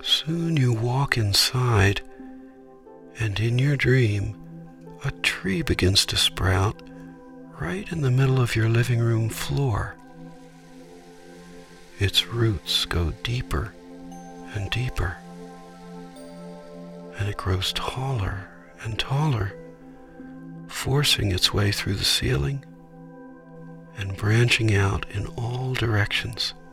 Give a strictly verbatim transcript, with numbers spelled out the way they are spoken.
Soon you walk inside, and in your dream, a tree begins to sprout right in the middle of your living room floor. Its roots go deeper and deeper, and it grows taller and taller, forcing its way through the ceiling and branching out in all directions